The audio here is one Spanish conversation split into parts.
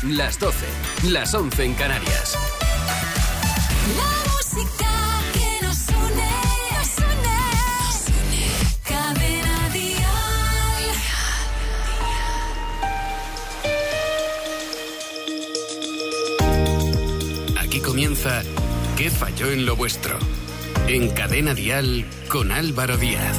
las 12, las 11 en Canarias. La música que nos une, Cadena Dial. Aquí comienza ¿Qué falló en lo vuestro? En Cadena Dial con Álvaro Díaz.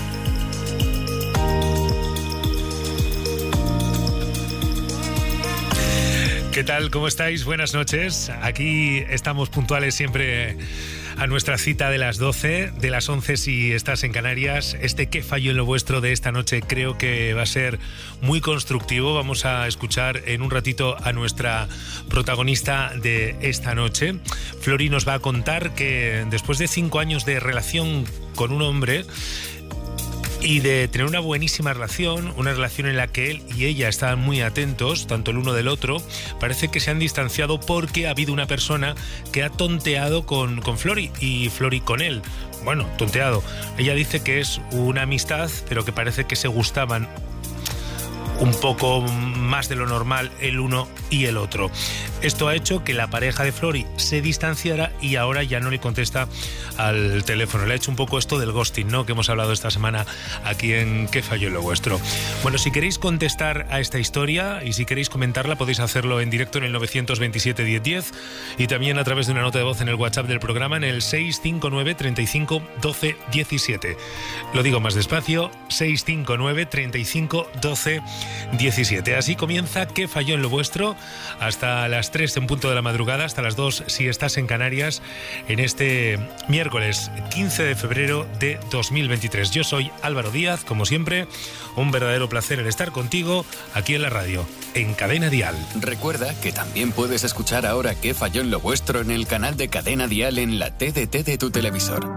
¿Qué tal? ¿Cómo estáis? Buenas noches. Aquí estamos puntuales siempre a nuestra cita de las 12, de las 11 si estás en Canarias. ¿Qué falló en lo vuestro de esta noche? Creo que va a ser muy constructivo. Vamos a escuchar en un ratito a nuestra protagonista de esta noche. Flori nos va a contar que después de 5 años de relación con un hombre y de tener una buenísima relación, una relación en la que él y ella estaban muy atentos, tanto el uno del otro, parece que se han distanciado porque ha habido una persona que ha tonteado con Flori y Flori con él. Bueno, tonteado. Ella dice que es una amistad, pero que parece que se gustaban un poco más de lo normal el uno y el otro. Esto ha hecho que la pareja de Flori se distanciara y ahora ya no le contesta al teléfono. Le ha hecho un poco esto del ghosting, ¿no?, que hemos hablado esta semana aquí en ¿Qué falló en lo vuestro? Bueno, si queréis contestar a esta historia y si queréis comentarla, podéis hacerlo en directo en el 927 1010 y también a través de una nota de voz en el WhatsApp del programa en el 659 35 12 17. Lo digo más despacio, 659 35 12 17. Así comienza ¿Qué falló en lo vuestro? Hasta las 3 en punto de la madrugada, hasta las 2 si estás en Canarias, en este miércoles 15 de febrero de 2023. Yo soy Álvaro Díaz, como siempre, un verdadero placer el estar contigo aquí en la radio, en Cadena Dial. Recuerda que también puedes escuchar ahora ¿Qué falló en lo vuestro? En el canal de Cadena Dial en la TDT de tu televisor.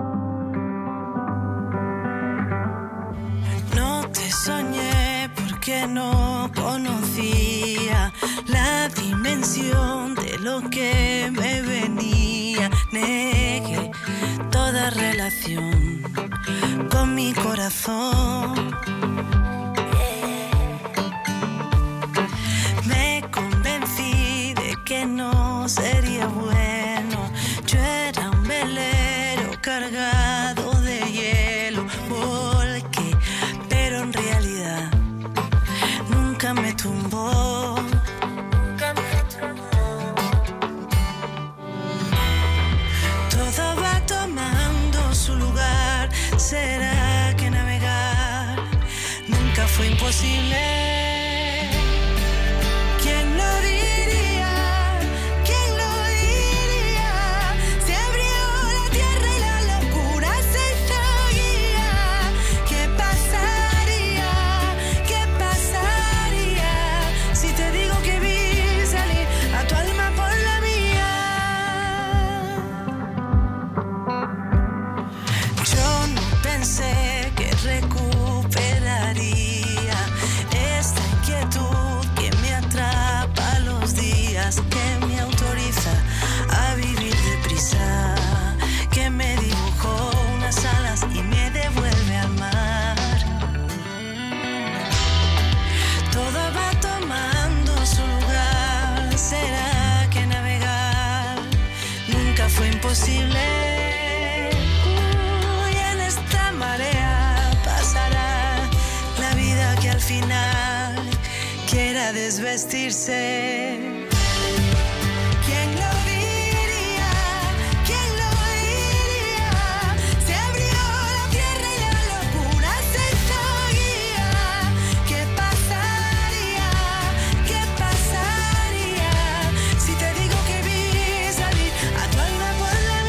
No te soñé porque no conocía la dimensión de lo que me venía. Negué toda relación con mi corazón. Me convencí de que no sería bueno. Yo era un velero cargado de hielo. Volqué, pero en realidad nunca me tumbó. Todo va tomando su lugar. ¿Será que navegar nunca fue imposible? ¿Quién lo diría? ¿Quién lo diría? Se abrió la tierra y la locura se hizo guía. ¿Qué pasaría? ¿Qué pasaría si te digo que vi salir a tu alma por la mía? Yo no pensé que recuperaría esta inquietud que me atrapa los días, que me autoriza a vivir deprisa, que me dibujó unas alas y me devuelve al mar. Todo va tomando su lugar. ¿Será que navegar nunca fue imposible? Y en esta marea pasará la vida que al final quiera desvestirse. ¿Quién lo diría? ¿Quién lo diría? Se abrió la tierra y la locura se hizo guía. ¿Qué pasaría? ¿Qué pasaría si te digo que vi salir a tu alma por la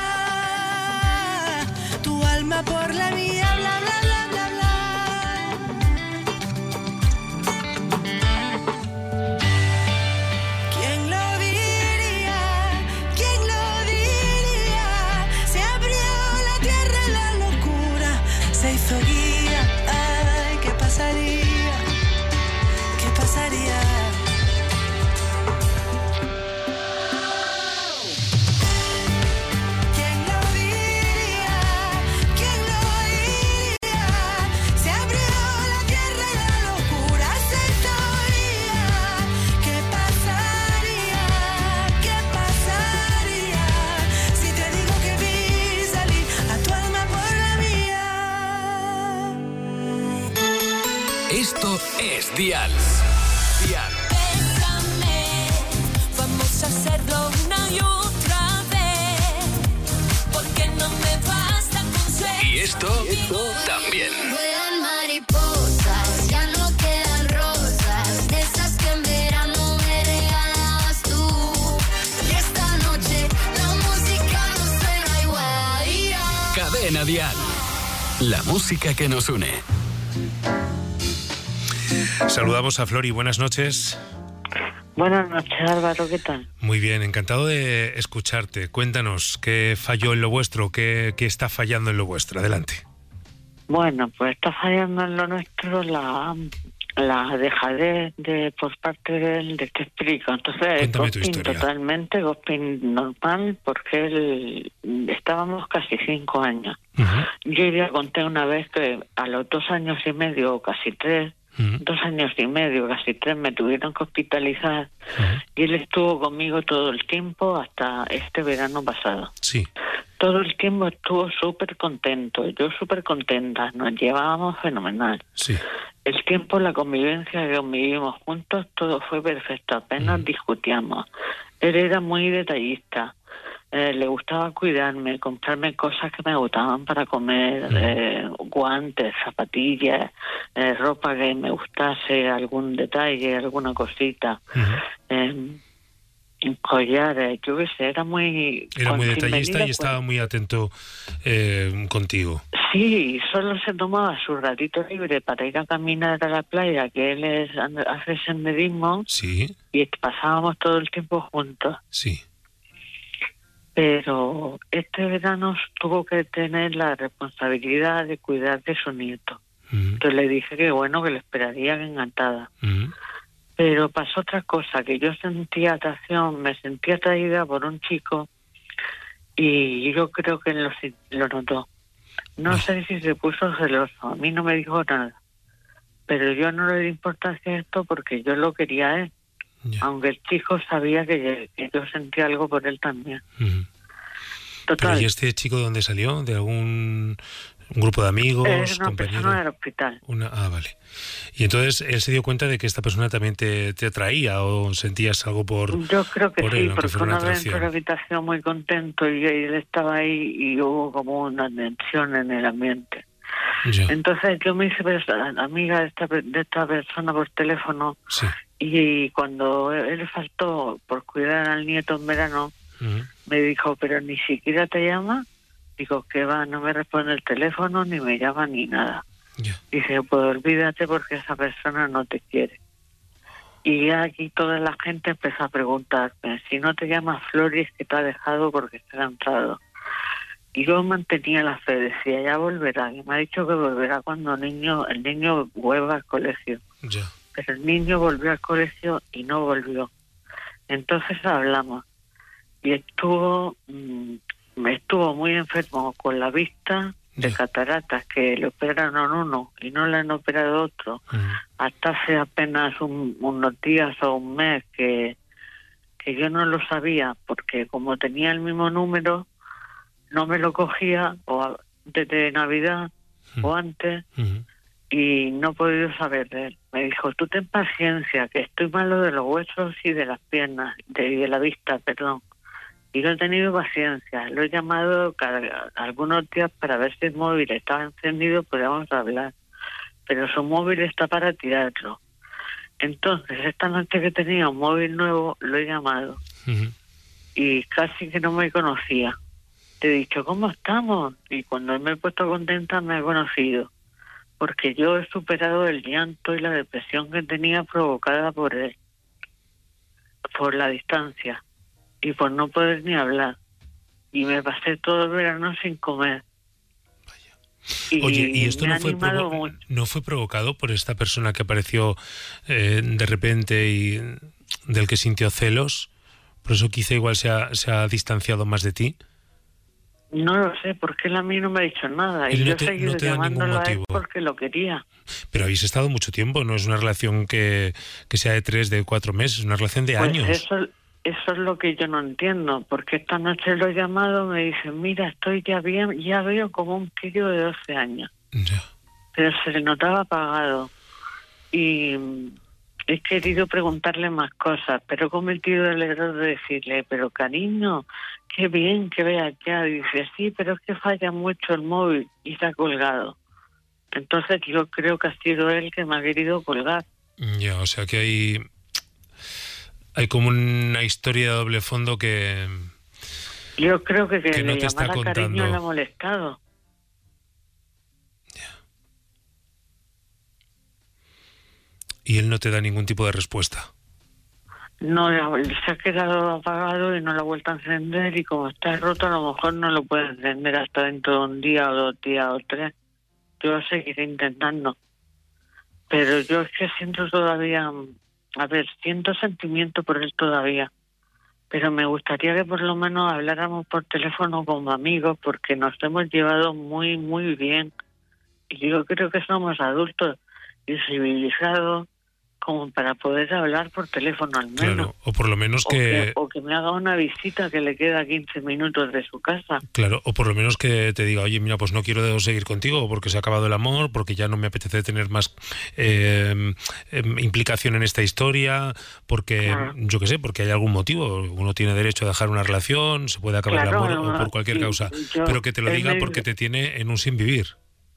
mía? Tu alma por la mía, bla, bla, bla, bla, bla. ¿Quién lo diría? ¿Quién lo diría? Se abrió la tierra y la locura se hizo guía. Ay, ¿qué pasaría? ¿Qué pasaría? ¿Quién lo diría? ¿Quién lo diría? Se abrió la tierra y la locura se hizo guía. ¿Qué pasaría? Esto es Dial. Dial. Bésame, vamos a hacerlo una y otra vez, porque no me basta con suerte. Y esto también. Vuelan mariposas, ya no quedan rosas, de esas que en verano me regalabas tú. Y esta noche la música no suena igual. Cadena Dial. La música que nos une. Saludamos a Flori, buenas noches. Buenas noches, Álvaro, ¿qué tal? Muy bien, encantado de escucharte. Cuéntanos, ¿qué falló en lo vuestro? ¿Qué está fallando en lo vuestro? Adelante. Bueno, pues está fallando en lo nuestro la dejadez por parte de él, de te explico. Entonces, Cuéntame tu ghosting historia. totalmente, ghosting normal, porque él estábamos casi 5 años. Uh-huh. Yo ya conté una vez que a los 2 años y medio, o casi 3, Uh-huh. 2 años y medio, casi 3, me tuvieron que hospitalizar. Uh-huh. Y él estuvo conmigo todo el tiempo hasta este verano pasado. Sí. Todo el tiempo estuvo súper contento, yo súper contenta, nos llevábamos fenomenal. Sí. El tiempo, la convivencia que convivimos juntos, todo fue perfecto, apenas discutíamos. Él era muy detallista, le gustaba cuidarme, comprarme cosas que me gustaban para comer, guantes, zapatillas, ropa que me gustase, algún detalle, alguna cosita. Uh-huh. Collares, yo qué sé, era muy... Era muy sin detallista medida, y estaba muy atento contigo. Sí, solo se tomaba su ratito libre para ir a caminar a la playa, que él hace senderismo, Sí, y pasábamos todo el tiempo juntos. sí. Pero este verano tuvo que tener la responsabilidad de cuidar de su nieto. Uh-huh. Entonces le dije que bueno, que le esperaría encantada. Uh-huh. Pero pasó otra cosa, que yo sentía atracción, me sentía atraída por un chico y yo creo que lo notó. No sé si se puso celoso, a mí no me dijo nada. Pero yo no le di importancia a esto porque yo lo quería a él. Ya. Aunque el chico sabía que yo sentía algo por él también. Uh-huh. Total, ¿Pero y este chico de dónde salió? ¿De algún grupo de amigos, es una compañero? persona del hospital. Vale. Y entonces él se dio cuenta de que esta persona también te atraía o sentías algo por Yo creo que por sí, él, aunque porque fuera una una vez entró a la atracción. habitación muy contento y él estaba ahí y hubo como una tensión en el ambiente. Ya. Entonces yo me hice amiga de esta persona por teléfono Sí. y cuando él faltó por cuidar al nieto en verano, Uh-huh. me dijo, pero ni siquiera te llama. Digo, que va, no me responde el teléfono, ni me llama, ni nada. Ya. Dice, pues olvídate porque esa persona no te quiere. Y aquí toda la gente empezó a preguntarme, si no te llamas Flori es que te ha dejado porque se ha cansado. Y yo mantenía la fe, decía, ya volverá. Y me ha dicho que volverá cuando el niño vuelva al colegio. Ya. Pero el niño volvió al colegio y no volvió. Entonces hablamos. Y estuvo muy enfermo con la vista de Ya. cataratas, que le operaron uno y no le han operado otro. Uh-huh. Hasta hace apenas unos días o un mes que yo no lo sabía, porque como tenía el mismo número, no me lo cogía desde Navidad o antes, Uh-huh. y no he podido saber de él. Me dijo, tú ten paciencia, que estoy malo de los huesos y de las piernas, de la vista, perdón. Y yo he tenido paciencia, lo he llamado algunos días para ver si el móvil estaba encendido, podíamos hablar. Pero su móvil está para tirarlo. Entonces, esta noche que tenía un móvil nuevo, lo he llamado. Uh-huh. Y casi que no me conocía. Te he dicho, ¿cómo estamos? Y cuando me he puesto contenta me ha conocido. Porque yo he superado el llanto y la depresión que tenía provocada por él. Por la distancia. Y por no poder ni hablar. Y me pasé todo el verano sin comer. Oye, ¿y esto me no ha animado fue, mucho. no fue provocado por esta persona que apareció de repente y del que sintió celos? ¿Por eso quizá igual se ha distanciado más de ti? No lo sé, porque él a mí no me ha dicho nada. Él Y no yo he te- seguido no te da ningún llamándolo a él motivo. porque lo quería. Pero habéis estado mucho tiempo, no es una relación que sea de 3, de 4 meses, es una relación de Pues años. eso es lo que yo no entiendo, porque esta noche lo he llamado, me dice, mira, estoy ya bien, ya veo como un crío de 12 años. Ya. Pero se le notaba apagado. y he querido preguntarle más cosas, pero he cometido el error de decirle, pero cariño, qué bien que veas ya. Dice, sí, pero es que falla mucho el móvil y se ha colgado. Entonces yo creo que ha sido él que me ha querido colgar. Ya, o sea que hay como una historia de doble fondo que... Yo creo que no le te está llamara cariño contando. le ha molestado. Y él no te da ningún tipo de respuesta. No, se ha quedado apagado y no lo ha vuelto a encender, y como está roto a lo mejor no lo puede encender hasta dentro de un día o 2 días o 3. Yo lo seguiré intentando. Pero yo es que siento todavía, siento sentimiento por él todavía. Pero me gustaría que por lo menos habláramos por teléfono como amigos, porque nos hemos llevado muy, muy bien. Y yo creo que somos adultos y civilizados como para poder hablar por teléfono al menos. Claro, o por lo menos O que me haga una visita que le queda 15 minutos de su casa. Claro, o por lo menos que te diga, oye, mira, pues no quiero seguir contigo porque se ha acabado el amor, porque ya no me apetece tener más implicación en esta historia, porque, yo qué sé, porque hay algún motivo. Uno tiene derecho a dejar una relación, se puede acabar el amor o por cualquier causa. Pero que te lo diga porque te tiene en un sin vivir.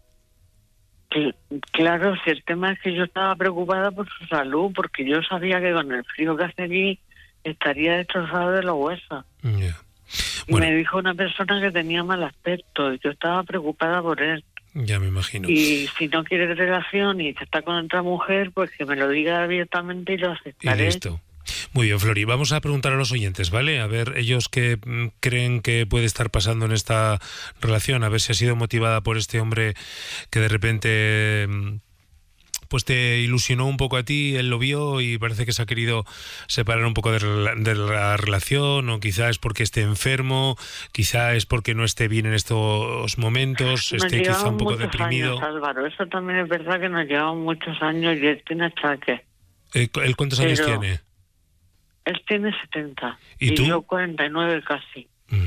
Claro, si el tema es que yo estaba preocupada por su salud, porque yo sabía que con el frío que hace aquí estaría destrozado de los huesos. Yeah. Y me dijo una persona que tenía mal aspecto y yo estaba preocupada por él. Ya me imagino. Y si no quiere relación y está con otra mujer, pues que me lo diga abiertamente y lo aceptaré. Y listo. Muy bien, Flori, vamos a preguntar a los oyentes, ¿vale? A ver ellos qué creen que puede estar pasando en esta relación, a ver si ha sido motivada por este hombre que de repente pues te ilusionó un poco a ti, él lo vio y parece que se ha querido separar un poco de la relación, o quizá es porque esté enfermo, quizá es porque no esté bien en estos momentos, esté quizá un poco deprimido. Años, Álvaro, eso también es verdad que nos llevamos muchos años y él tiene achaques. ¿Él cuántos años tiene? Él tiene 70 y tú? Yo 49 casi.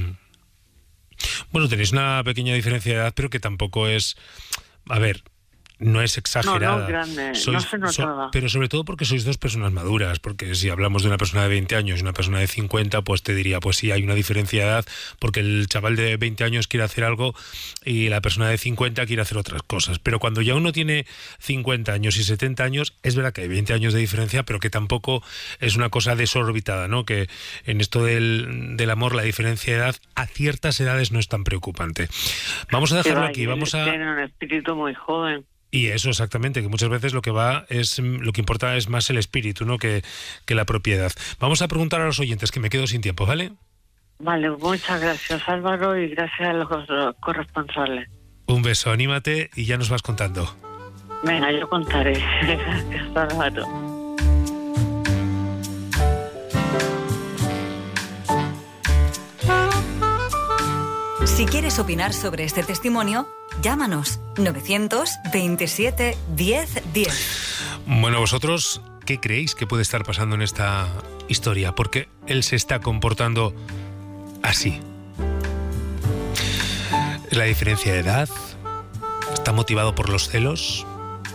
Bueno, tenéis una pequeña diferencia de edad, pero que tampoco es... A ver, no es exagerada. No, grande, no se notaba. Pero sobre todo porque sois dos personas maduras, porque si hablamos de una persona de 20 años y una persona de 50, pues te diría, pues sí, hay una diferencia de edad, porque el chaval de 20 años quiere hacer algo y la persona de 50 quiere hacer otras cosas. Pero cuando ya uno tiene 50 años y 70 años, es verdad que hay 20 años de diferencia, pero que tampoco es una cosa desorbitada, ¿no? Que en esto del amor la diferencia de edad a ciertas edades no es tan preocupante. Vamos a dejarlo aquí, Tiene un espíritu muy joven. Y eso exactamente, que muchas veces lo que importa es más el espíritu, ¿no? que la propiedad. Vamos a preguntar a los oyentes, que me quedo sin tiempo, ¿vale? Vale, muchas gracias, Álvaro, y gracias a los corresponsales. Un beso, anímate y ya nos vas contando. Venga, yo contaré. Gracias, Álvaro. Si quieres opinar sobre este testimonio, llámanos 927 10 10. Bueno, vosotros, ¿qué creéis que puede estar pasando en esta historia? Porque él se está comportando así. ¿La diferencia de edad? ¿Está motivado por los celos?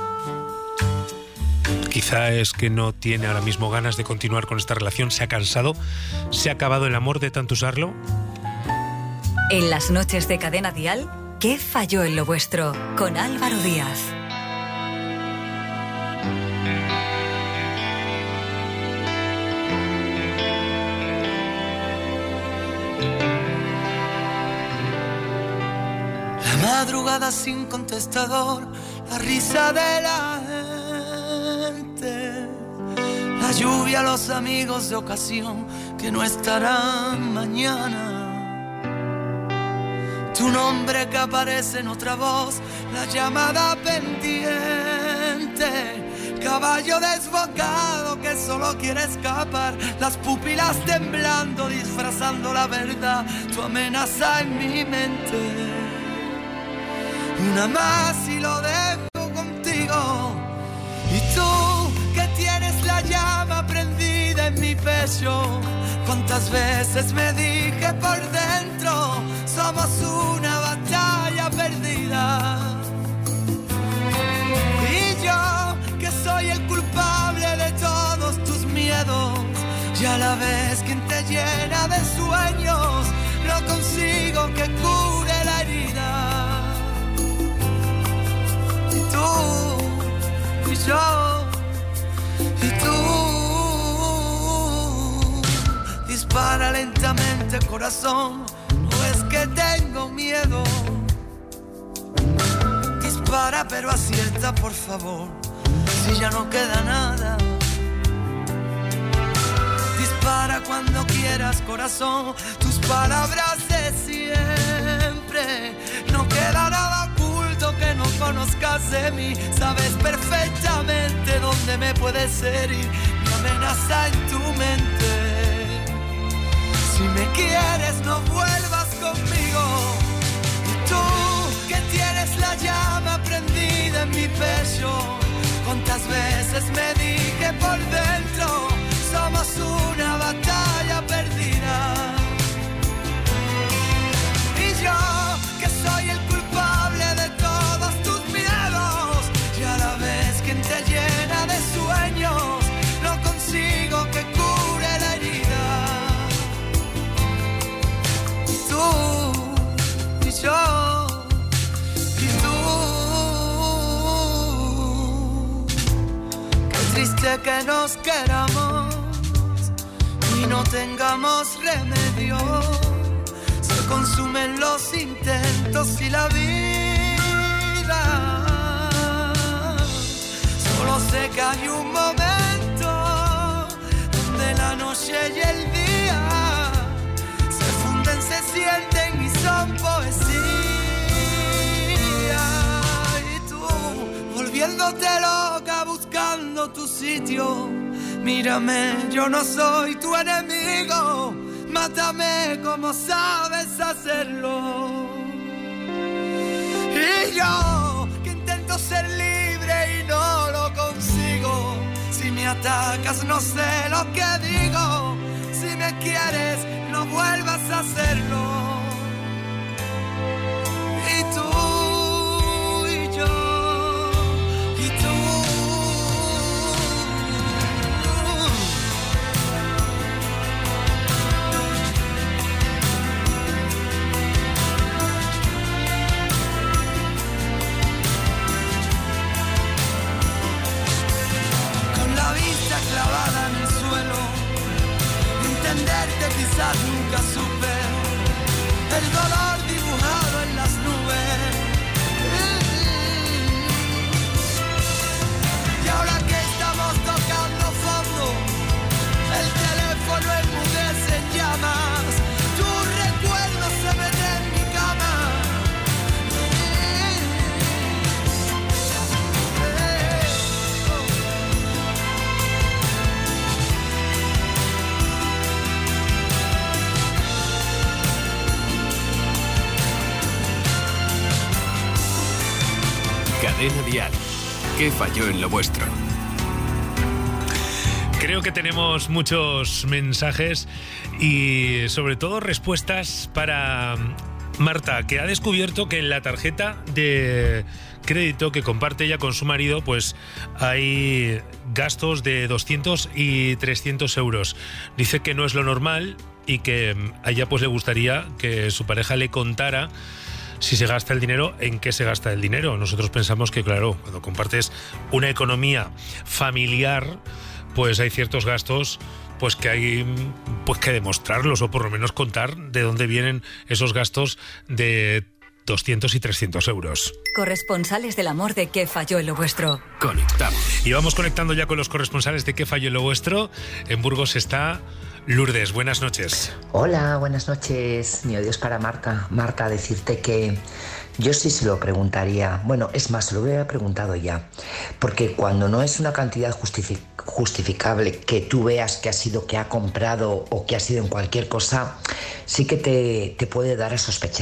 Quizá es que no tiene ahora mismo ganas de continuar con esta relación, se ha cansado, se ha acabado el amor de tanto usarlo. En las noches de Cadena Dial, ¿qué falló en lo vuestro? Con Álvaro Díaz. La madrugada sin contestador, la risa de la gente, la lluvia, los amigos de ocasión que no estarán mañana. Tu nombre que aparece en otra voz, la llamada pendiente, caballo desbocado que solo quiere escapar, las pupilas temblando, disfrazando la verdad, tu amenaza en mi mente. Una más y lo dejo contigo, y tú que tienes la llama prendida en mi pecho, cuántas veces me dije por dentro, somos una batalla perdida. Y yo, que soy el la vez quien te llena de sueños, no consigo que cure la herida. Y tú, y yo, y tú. Dispara lentamente, corazón, no es que tengo miedo. Dispara pero acierta, por favor, si ya no queda nada. Dispara cuando quieras, corazón, tus palabras de siempre. No queda nada oculto que no conozcas de mí. Sabes perfectamente dónde me puedes herir. Mi amenaza en tu mente. Si me quieres, no vuelvas conmigo. Y tú, que tienes la llama prendida en mi pecho, cuántas veces me dije por dentro, somos una batalla perdida. Y yo, que soy el culpable de todos tus miedos, y a la vez quien te llena de sueños, no consigo que cure la herida. Y tú, y yo, y tú. Qué triste que nos queramos y no tengamos remedio. Se consumen los intentos y la vida. Solo sé que hay un momento donde la noche y el día se funden, se sienten y son poesía. Y tú, volviéndote loca, buscando tu sitio. Mírame, yo no soy tu enemigo, mátame como sabes hacerlo. Y yo, que intento ser libre y no lo consigo. Si me atacas no sé lo que digo. Si me quieres no vuelvas a hacerlo. Y tú y yo, y tú. Clavada en el suelo, entenderte quizás nunca supe, el dolor dibujado en las nubes. Y ahora que estamos tocando fondo, el teléfono enmudece en llamas, tu recuerdo se mete en mi cama. Cadena Dial. ¿Qué falló en lo vuestro? Creo que tenemos muchos mensajes y sobre todo respuestas para Marta, que ha descubierto que en la tarjeta de crédito que comparte ella con su marido, pues hay gastos de 200 y 300 euros. Dice que no es lo normal y que a ella pues le gustaría que su pareja le contara si se gasta el dinero, en qué se gasta el dinero. Nosotros pensamos que, claro, cuando compartes una economía familiar, pues hay ciertos gastos pues que hay pues que demostrarlos o por lo menos contar de dónde vienen esos gastos de 200 y 300 euros. Corresponsales del amor de ¿Qué falló en lo vuestro? Conectamos. Y vamos conectando ya con los corresponsales de ¿Qué falló en lo vuestro? En Burgos está Lourdes. Buenas noches. Hola, buenas noches. Mi odio es para Marta. Marta, decirte que yo sí se lo preguntaría. Bueno, es más, se lo hubiera preguntado ya. Porque cuando no es una cantidad justificable que tú veas que ha sido que ha comprado o que ha sido en cualquier cosa, sí que te puede dar a sospechar.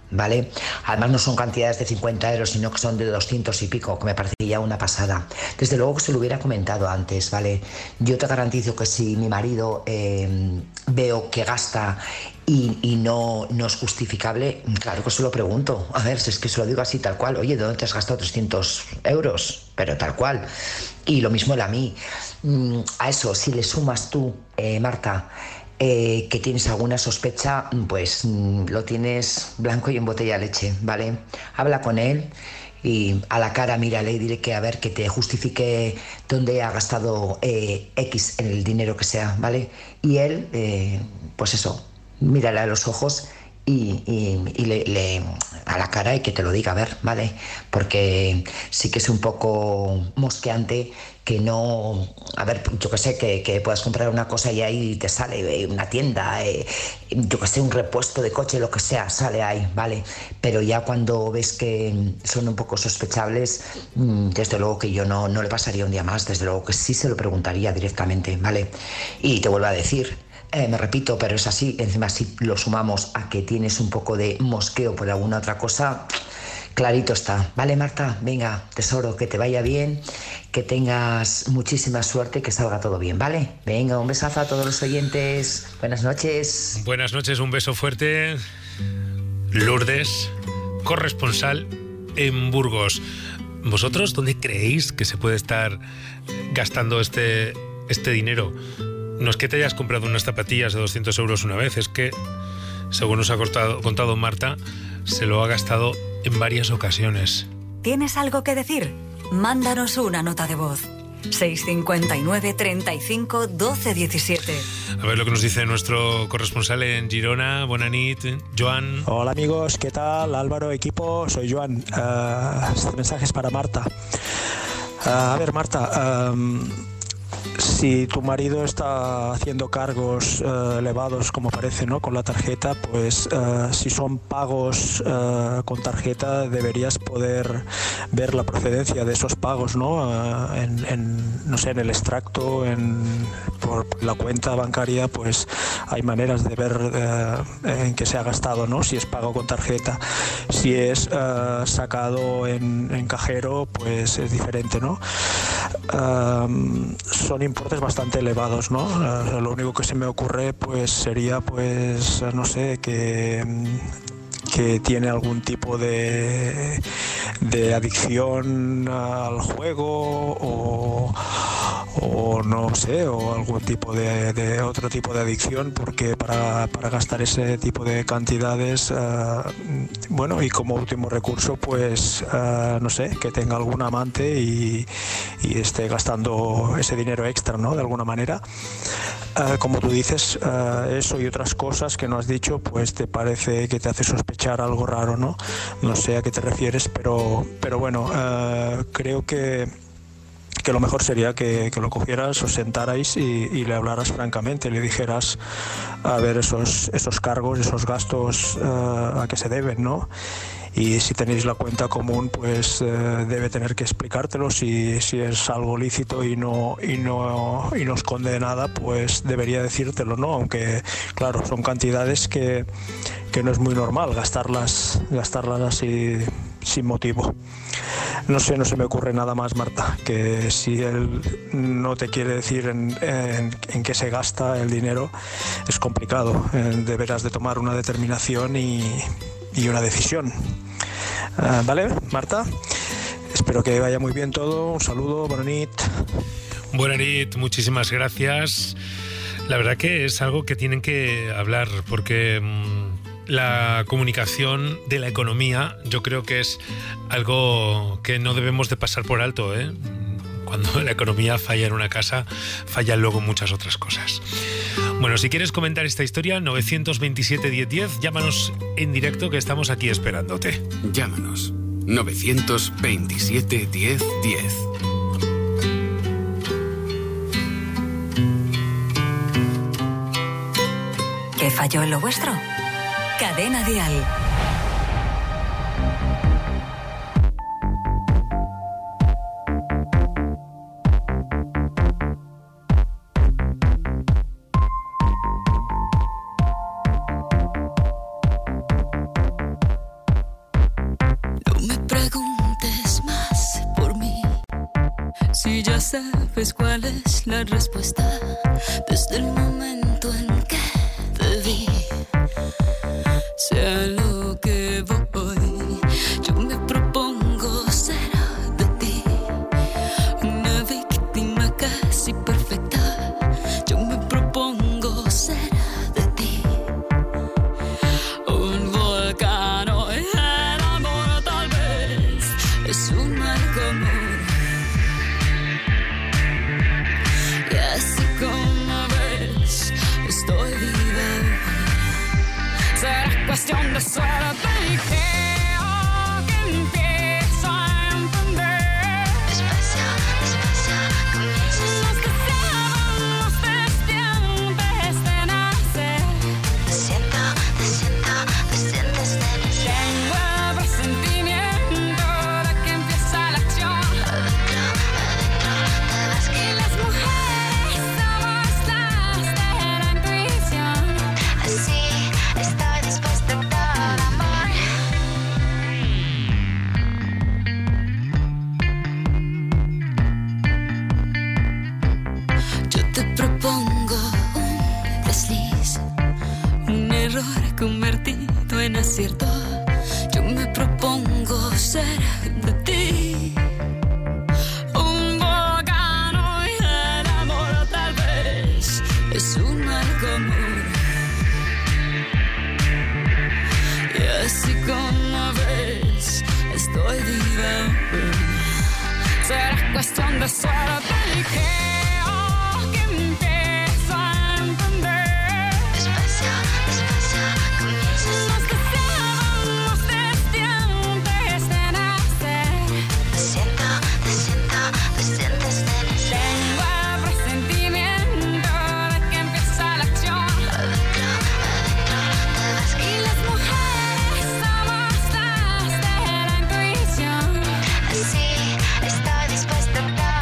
¿vale? Además no son cantidades de 50 euros, sino que son de 200 y pico, que me parecería una pasada. Desde luego que se lo hubiera comentado antes, ¿vale? Yo te garantizo que si mi marido veo que gasta y no es justificable, claro que se lo pregunto. A ver, si es que se lo digo así tal cual, oye, ¿dónde te has gastado 300 euros? Pero tal cual. Y lo mismo él a mí. A eso, si le sumas tú, Marta, que tienes alguna sospecha, pues lo tienes blanco y en botella de leche, ¿vale? Habla con él y a la cara mírale y dile que a ver, que te justifique dónde ha gastado X en el dinero que sea, ¿vale? Y él, pues eso, mírale a los ojos y le a la cara y que te lo diga, a ver, ¿vale? Porque sí que es un poco mosqueante que no, a ver, yo que sé, que puedas comprar una cosa y ahí te sale una tienda, yo que sé, un repuesto de coche, lo que sea, sale ahí, ¿vale? Pero ya cuando ves que son un poco sospechables, desde luego que yo no le pasaría un día más, desde luego que sí se lo preguntaría directamente, ¿vale? Y te vuelvo a decir, me repito, pero es así, encima si lo sumamos a que tienes un poco de mosqueo por alguna otra cosa, clarito está. Vale, Marta, venga, tesoro, que te vaya bien, que tengas muchísima suerte, que salga todo bien, ¿vale? Venga, un besazo a todos los oyentes. Buenas noches. Buenas noches, un beso fuerte. Lourdes, corresponsal en Burgos. ¿Vosotros dónde creéis que se puede estar gastando este dinero? No es que te hayas comprado unas zapatillas de 200 euros una vez, es que, según nos ha contado Marta, se lo ha gastado en varias ocasiones. ¿Tienes algo que decir? Mándanos una nota de voz. 659 35 12 17. A ver lo que nos dice nuestro corresponsal en Girona. Buenas noches, Joan. Hola amigos, ¿qué tal? Álvaro, equipo, soy Joan. Este mensaje es para Marta. A ver, Marta, si tu marido está haciendo cargos elevados, como parece, ¿no?, con la tarjeta, pues si son pagos con tarjeta, deberías poder ver la procedencia de esos pagos, ¿no? No sé, en el extracto, por la cuenta bancaria, pues hay maneras de ver en qué se ha gastado, ¿no? Si es pago con tarjeta. Si es sacado en cajero, pues es diferente, ¿no? Son importes bastante elevados, ¿no? Lo único que se me ocurre pues sería, pues no sé, que tiene algún tipo de adicción al juego o no sé, o algún tipo de otro tipo de adicción, porque para gastar ese tipo de cantidades, bueno, y como último recurso, pues no sé, que tenga algún amante y esté gastando ese dinero extra, ¿no?, de alguna manera. Como tú dices, eso y otras cosas que no has dicho, pues te parece que te hace sospechar algo raro, ¿no? No sé a qué te refieres, pero bueno, creo que lo mejor sería que lo cogieras, os sentarais y le hablaras francamente, le dijeras a ver esos cargos, esos gastos a qué se deben, ¿no? Y si tenéis la cuenta común, pues debe tener que explicártelo. Si es algo lícito y no esconde nada, pues debería decírtelo, ¿no? Aunque, claro, son cantidades que no es muy normal gastarlas así sin motivo. No sé, no se me ocurre nada más, Marta, que si él no te quiere decir en qué se gasta el dinero, es complicado. Deberás de tomar una determinación y una decisión. ¿Vale, Marta? Espero que vaya muy bien todo. Un saludo, buena nit. Buena nit, muchísimas gracias. La verdad que es algo que tienen que hablar, porque la comunicación de la economía yo creo que es algo que no debemos de pasar por alto, ¿eh? Cuando la economía falla en una casa, fallan luego muchas otras cosas. Bueno, si quieres comentar esta historia, 927 1010, llámanos en directo, que estamos aquí esperándote. Llámanos, 927 1010. ¿Qué falló en lo vuestro? Cadena Dial. Si ya sabes cuál es la respuesta desde el momento en que te vi, sea lo que voy, yo me propongo ser de ti, una víctima casi perfecta. Yo me propongo ser de ti, un volcán o el amor tal vez es un mal común. Y así como ves, estoy viva. Será cuestión de suerte y creo que empiezo a entender. Despacio, despacio, comienza. Nos deseábamos desde antes de nacer. Te siento, te siento, te sientes de nacer. Tengo el presentimiento de que empieza la acción. Adentro, adentro, te vas que las mujeres somos las de la intuición. Así estoy dispuesta a todo amor. Yo te propongo un desliz, un error convertido en acierto. Yo me propongo ser de ti, un volcán y el amor tal vez es un mal común. Y así como ves, estoy viva. Será cuestión de suerte y creo que empiezo a entender. Despacio, despacio, comienza. Nos deseábamos desde antes de nacer. Te siento, te siento, te sientes de nacer. Tengo el presentimiento de que empieza la acción. Adentro, adentro, te vas y las mujeres somos las de la intuición. Así estoy dispuesta a todo.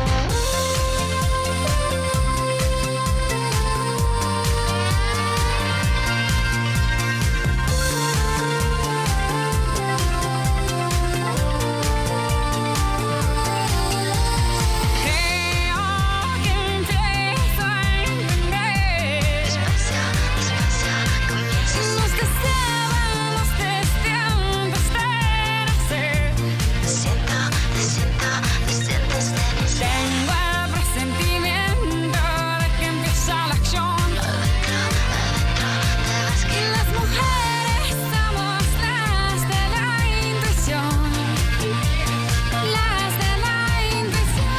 Creo que empiezo a entender. Despacio, despacio, comienza. Nos deseábamos desde antes de nacer. Te siento, te siento, te sientes de nacer. Tengo el presentimiento de que empieza la acción. Adentro, adentro, te vas que las mujeres somos las de la intuición. Las de la intuición.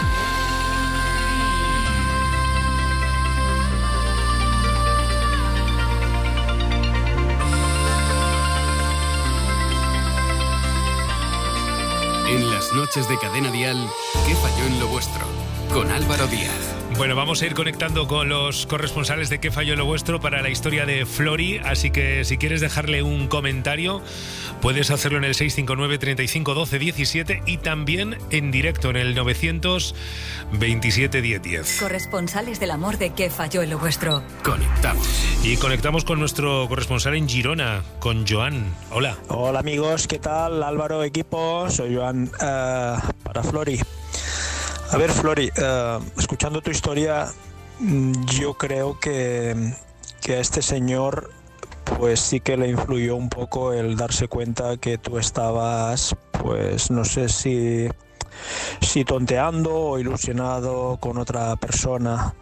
En las noches de Cadena Dial, ¿qué falló en lo vuestro? Con Álvaro Díaz. Bueno, vamos a ir conectando con los corresponsales de ¿Qué falló en lo vuestro? Para la historia de Flori, así que si quieres dejarle un comentario, puedes hacerlo en el 659 35 12 17 y también en directo en el 900 27 10 10. Corresponsales del amor de ¿Qué falló en lo vuestro? Conectamos. Y conectamos con nuestro corresponsal en Girona, con Joan. Hola. Hola amigos, ¿qué tal? Álvaro, equipo, soy Joan para Flori. A ver, Flori, escuchando tu historia, yo creo que a este señor pues sí que le influyó un poco el darse cuenta que tú estabas, pues no sé si tonteando o ilusionado con otra persona,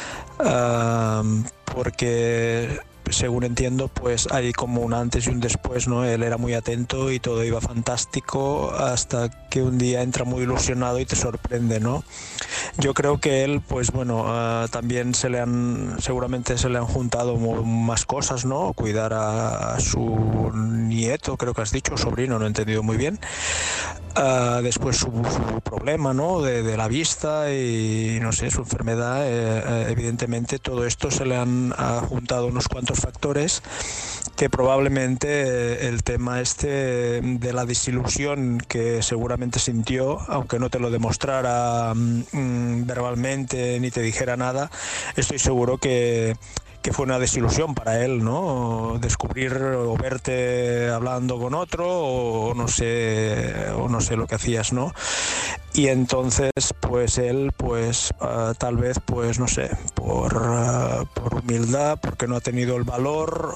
porque según entiendo, pues hay como un antes y un después, ¿no? Él era muy atento y todo iba fantástico hasta que un día entra muy ilusionado y te sorprende, ¿no? Yo creo que él, pues bueno, también seguramente se le han juntado más cosas, ¿no? Cuidar a su nieto, creo que has dicho, sobrino, no he entendido muy bien. Después su problema, ¿no? De la vista y, no sé, su enfermedad. Evidentemente todo esto se le han juntado unos cuantos factores que probablemente el tema este de la desilusión que seguramente sintió, aunque no te lo demostrara verbalmente ni te dijera nada, estoy seguro que fue una desilusión para él, ¿no? Descubrir o verte hablando con otro o no sé lo que hacías, ¿no? y entonces pues él pues tal vez pues no sé, por humildad, porque no ha tenido el valor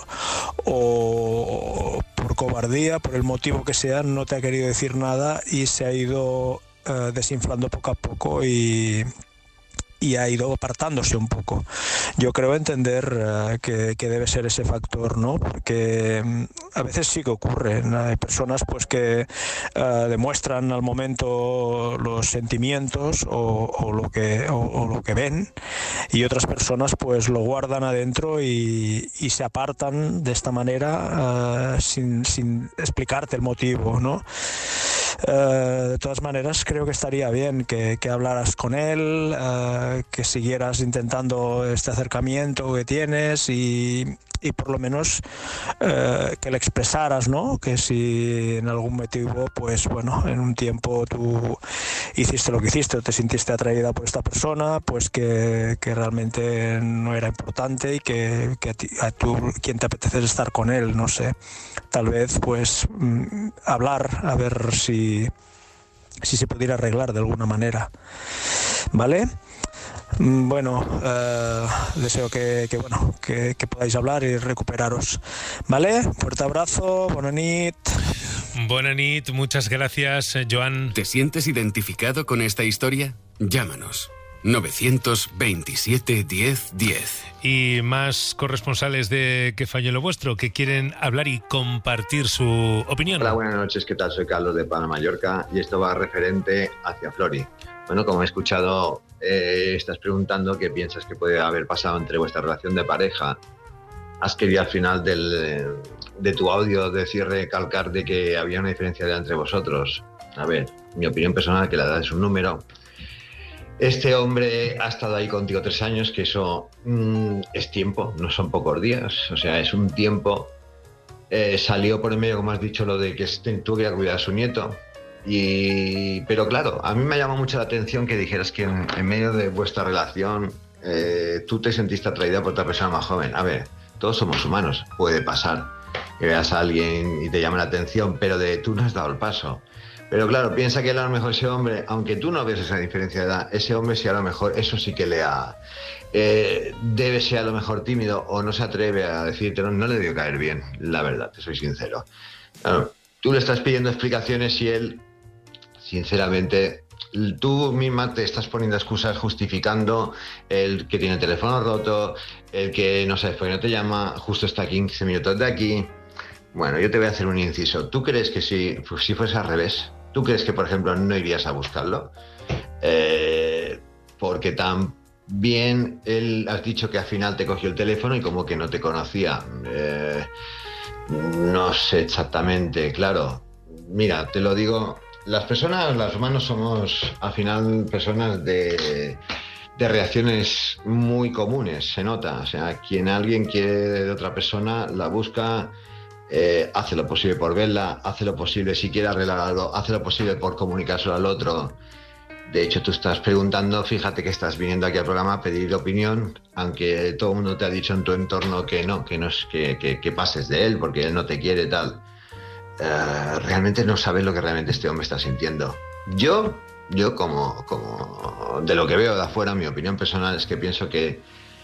o por cobardía, por el motivo que sea, no te ha querido decir nada y se ha ido desinflando poco a poco y ha ido apartándose un poco. Yo creo entender que debe ser ese factor, ¿no? Porque a veces sí que ocurre. Hay personas pues que demuestran al momento los sentimientos o lo que ven, y otras personas pues lo guardan adentro y se apartan de esta manera sin explicarte el motivo, ¿no? De todas maneras, creo que estaría bien que hablaras con él, que siguieras intentando este acercamiento que tienes y por lo menos que le expresaras, ¿no? Que si en algún motivo, pues bueno, en un tiempo tú hiciste lo que hiciste o te sintiste atraída por esta persona, pues que realmente no era importante y que a tú quien te apetece estar con él, no sé. Tal vez pues hablar a ver si se pudiera arreglar de alguna manera, ¿vale? Bueno, deseo que podáis hablar y recuperaros, ¿vale? Fuerte abrazo, bona nit. Bona nit, muchas gracias, Joan. ¿Te sientes identificado con esta historia? Llámanos. 927 10 10. Y más corresponsales de Que Falló en lo Vuestro que quieren hablar y compartir su opinión. Hola, buenas noches, ¿qué tal? Soy Carlos de Palma, Mallorca, y esto va referente hacia Flori. Bueno, como he escuchado, estás preguntando qué piensas que puede haber pasado entre vuestra relación de pareja. Has querido al final de tu audio de cierre calcar de que había una diferencia entre vosotros. A ver, mi opinión personal, que la edad es un número. Este hombre ha estado ahí contigo 3 años, que eso es tiempo, no son pocos días, o sea, es un tiempo. Salió por el medio, como has dicho, lo de que tuvo que ir a cuidar a su nieto. Pero claro, a mí me llama mucho la atención que dijeras que en medio de vuestra relación tú te sentiste atraída por otra persona más joven. A ver, todos somos humanos, puede pasar que veas a alguien y te llame la atención, pero tú no has dado el paso. Pero claro, piensa que a lo mejor ese hombre, aunque tú no ves esa diferencia de edad, ese hombre sí a lo mejor eso sí que le ha... debe ser a lo mejor tímido o no se atreve a decirte, no le dio caer bien, la verdad, te soy sincero. Claro, tú le estás pidiendo explicaciones y él, sinceramente, tú misma te estás poniendo excusas justificando el que tiene el teléfono roto, el que no sabes por qué no te llama, justo está a 15 minutos de aquí. Bueno, yo te voy a hacer un inciso. ¿Tú crees que si fuese al revés, tú crees que, por ejemplo, no irías a buscarlo? Porque también él has dicho que al final te cogió el teléfono y como que no te conocía. No sé exactamente, claro. Mira, te lo digo, los humanos somos al final personas de reacciones muy comunes, se nota. O sea, alguien quiere de otra persona, la busca, hace lo posible por verla, hace lo posible, si quiere arreglar algo, hace lo posible por comunicárselo al otro. De hecho, tú estás preguntando, fíjate que estás viniendo aquí al programa a pedir opinión, aunque todo el mundo te ha dicho en tu entorno que no es que pases de él porque él no te quiere, tal. Realmente no sabes lo que realmente este hombre está sintiendo. Yo como de lo que veo de afuera, mi opinión personal es que pienso que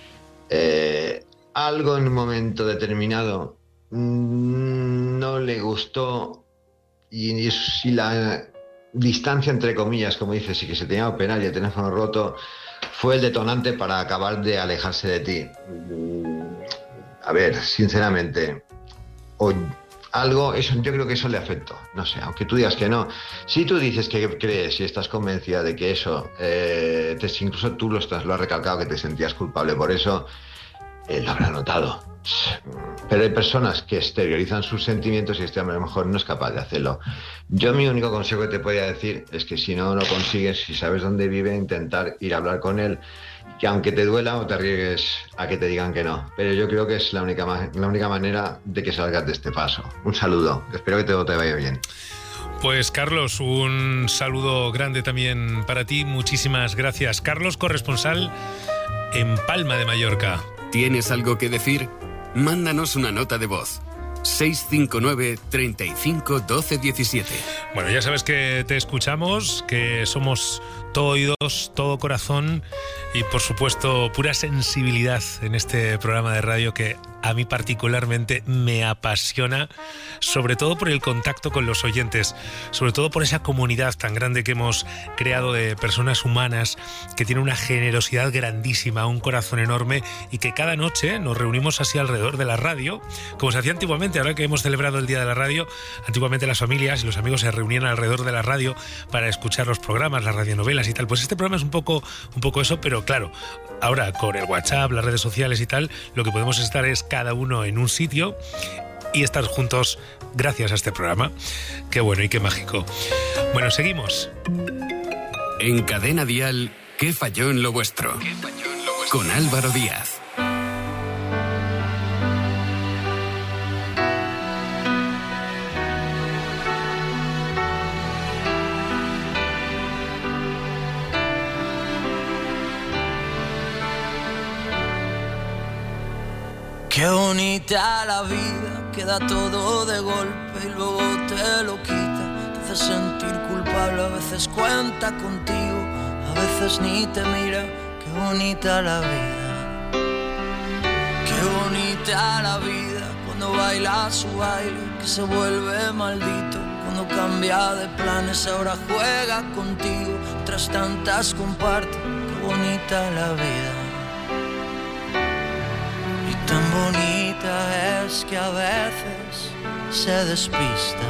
algo en un momento determinado no le gustó y si la distancia, entre comillas, como dices, y que se tenía que operar y el teléfono roto, fue el detonante para acabar de alejarse de ti. A ver, sinceramente, yo creo que eso le afectó, no sé, aunque tú digas que no. Si tú dices que crees y estás convencida de que eso, incluso tú lo has recalcado, que te sentías culpable por eso, él lo habrá notado. Pero hay personas que exteriorizan sus sentimientos y este hombre a lo mejor no es capaz de hacerlo. Yo mi único consejo que te podría decir es que si no lo consigues, si sabes dónde vive, intentar ir a hablar con él, que aunque te duela o te arriesgues a que te digan que no. Pero yo creo que es la única manera de que salgas de este paso. Un saludo, espero que todo te vaya bien. Pues Carlos, un saludo grande también para ti, muchísimas gracias. Carlos, corresponsal en Palma de Mallorca. ¿Tienes algo que decir? Mándanos una nota de voz. 659 35 12 17. Bueno, ya sabes que te escuchamos, que somos todo oídos, todo corazón y, por supuesto, pura sensibilidad en este programa de radio que a mí particularmente me apasiona, sobre todo por el contacto con los oyentes, sobre todo por esa comunidad tan grande que hemos creado de personas humanas que tienen una generosidad grandísima, un corazón enorme y que cada noche nos reunimos así alrededor de la radio, como se hacía antiguamente. Ahora que hemos celebrado el Día de la Radio, antiguamente las familias y los amigos se reunían alrededor de la radio para escuchar los programas, las radionovelas y tal. Pues este programa es un poco eso, pero claro, ahora con el WhatsApp, las redes sociales y tal, lo que podemos estar es cada uno en un sitio y estar juntos gracias a este programa. Qué bueno y qué mágico. Bueno, seguimos. En Cadena Dial, ¿qué falló en lo vuestro? Con Álvaro Díaz. Qué bonita la vida, que da todo de golpe y luego te lo quita. Te hace sentir culpable, a veces cuenta contigo, a veces ni te mira. Qué bonita la vida. Qué bonita la vida, cuando baila su baile, que se vuelve maldito. Cuando cambia de planes, ahora juega contigo, tras tantas comparte. Qué bonita la vida. Tan bonita es que a veces se despista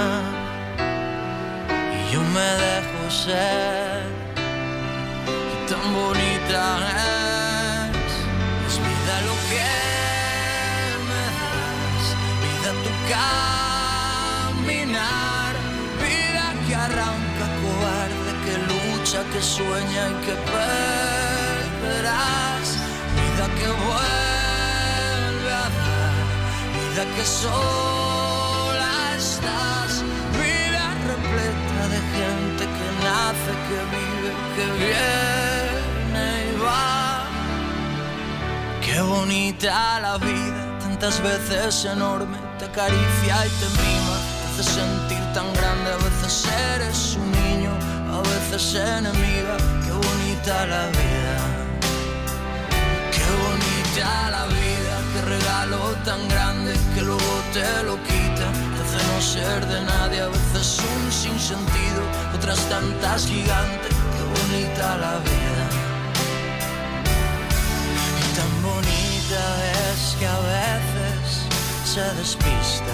y yo me dejo ser. Y tan bonita es vida lo que me das, vida tu caminar, vida que arranca cobarde, que lucha, que sueña y que perderás, vida que vuelve, vida que sola estás, vida repleta de gente que nace, que vive, que viene y va. Qué bonita la vida, tantas veces enorme, te acaricia y te mima, te hace sentir tan grande, a veces eres un niño, a veces enemiga. Qué bonita la vida, qué bonita la vida. Qué regalo tan grande que luego te lo quita, te hace no ser de nadie, a veces un sinsentido, otras tantas gigantes. Qué bonita la vida. Y tan bonita es que a veces se despista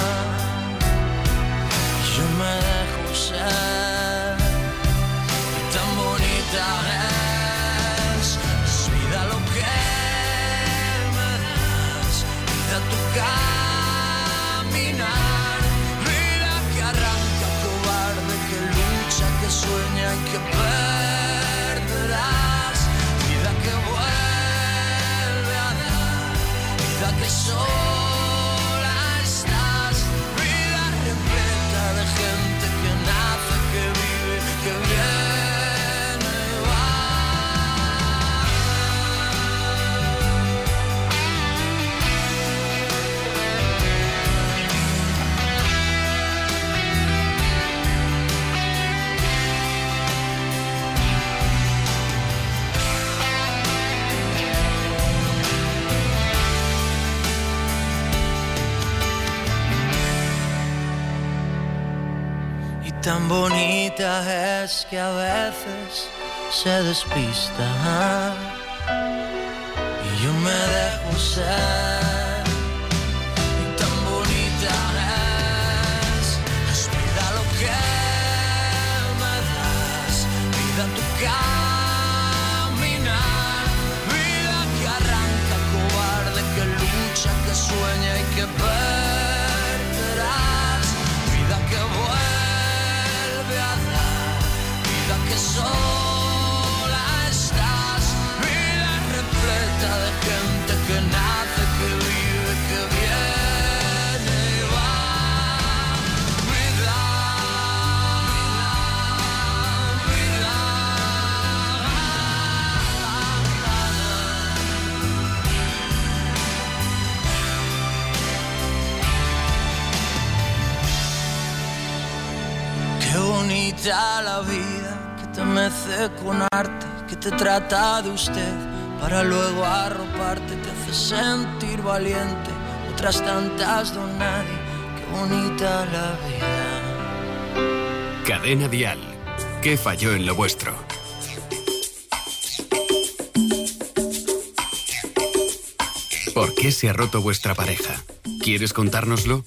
y yo me dejo ser. Y tan bonita es vida lo que tu caminar, vida que arranca cobarde, que lucha, que sueña y que perderás, vida que vuelve a dar, vida que sola estás, vida repleta de gente que nace, que vive, que viene y va. Tan bonita es que a veces se despista y yo me dejo ser. Y tan bonita es vida lo que me das, vida tu caminar, vida que arranca cobarde, que lucha, que sueña y que perderás, vida que vuelve, que sola estás, vida repleta de gente que nace, que vive, que viene y va. Vida, vida, vida. bonita la vida, que te mece con arte, que te trata de usted, para luego arroparte, te hace sentir valiente. Otras tantas don nadie, qué bonita la vida. Cadena Dial. ¿Qué falló en lo vuestro? ¿Por qué se ha roto vuestra pareja? ¿Quieres contárnoslo?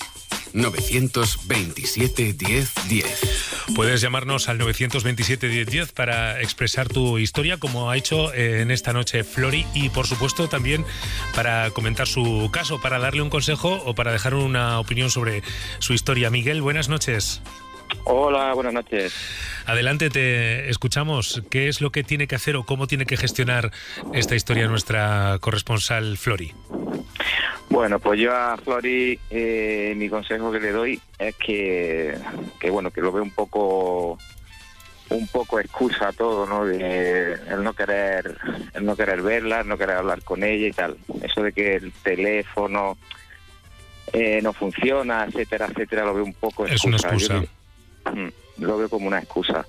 927 10 10. Puedes llamarnos al 927 10 10 para expresar tu historia, como ha hecho en esta noche Flori, y por supuesto también para comentar su caso, para darle un consejo o para dejar una opinión sobre su historia. Miguel, buenas noches. Hola, buenas noches. Adelante, te escuchamos. ¿Qué es lo que tiene que hacer o cómo tiene que gestionar esta historia nuestra corresponsal Flori? Bueno, pues yo a Flori mi consejo que le doy es que bueno, que lo veo un poco excusa a todo, ¿no? De el no querer verla, el no querer hablar con ella y tal. Eso de que el teléfono no funciona, etcétera, etcétera, lo veo un poco excusa. Es una excusa. Lo veo como una excusa.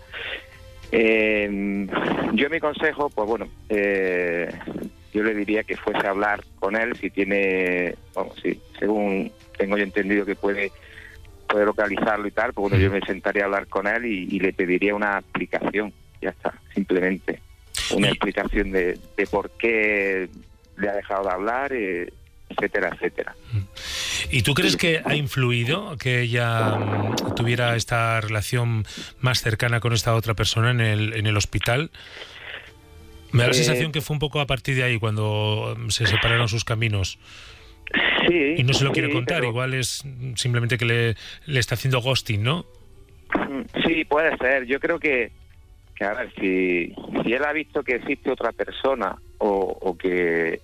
Yo mi consejo, pues bueno, yo le diría que fuese a hablar con él si tiene, vamos, sí, según tengo yo entendido que puede localizarlo y tal, pues bueno, yo me sentaría a hablar con él y le pediría una explicación, ya está, simplemente. Una explicación de por qué le ha dejado de hablar, etcétera, etcétera. ¿Y tú crees que ha influido que ella tuviera esta relación más cercana con esta otra persona en el hospital? Me da la sensación que fue un poco a partir de ahí cuando se separaron sus caminos. Sí. Y no se lo quiere contar, pero igual es simplemente que le está haciendo ghosting, ¿no? Sí, puede ser. Yo creo que a ver, si él ha visto que existe otra persona o que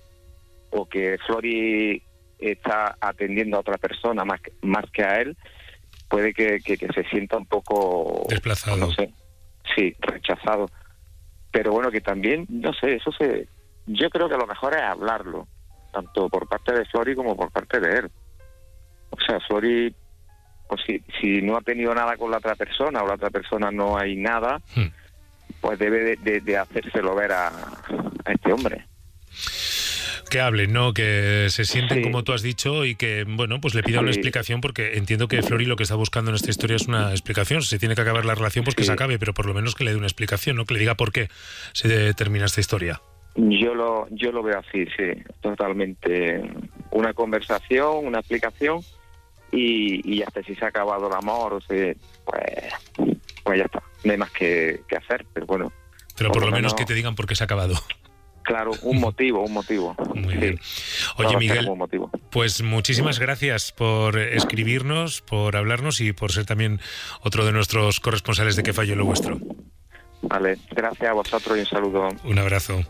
Flori está atendiendo a otra persona más que a él, puede que se sienta un poco desplazado, no sé, sí, rechazado. Pero bueno, que también, no sé, yo creo que lo mejor es hablarlo, tanto por parte de Flori como por parte de él. O sea, Flori, pues si no ha tenido nada con la otra persona o la otra persona no hay nada, pues debe de hacérselo ver a este hombre. Que hablen, ¿no? Que se sienten como tú has dicho y que, bueno, pues le pida una explicación, porque entiendo que Flori lo que está buscando en esta historia es una explicación. Si tiene que acabar la relación, pues que se acabe, pero por lo menos que le dé una explicación, ¿no? Que le diga por qué se termina esta historia. Yo lo veo así, sí, totalmente. Una conversación, una explicación y hasta si se ha acabado el amor, o sea, pues ya está. No hay más que hacer, pero bueno. Pero por lo menos que te digan por qué se ha acabado. Claro, un motivo. Muy bien. Oye, Miguel, pues muchísimas gracias por escribirnos, por hablarnos y por ser también otro de nuestros corresponsales de ¿Qué falló en lo vuestro? Vale, gracias a vosotros y un saludo. Un abrazo.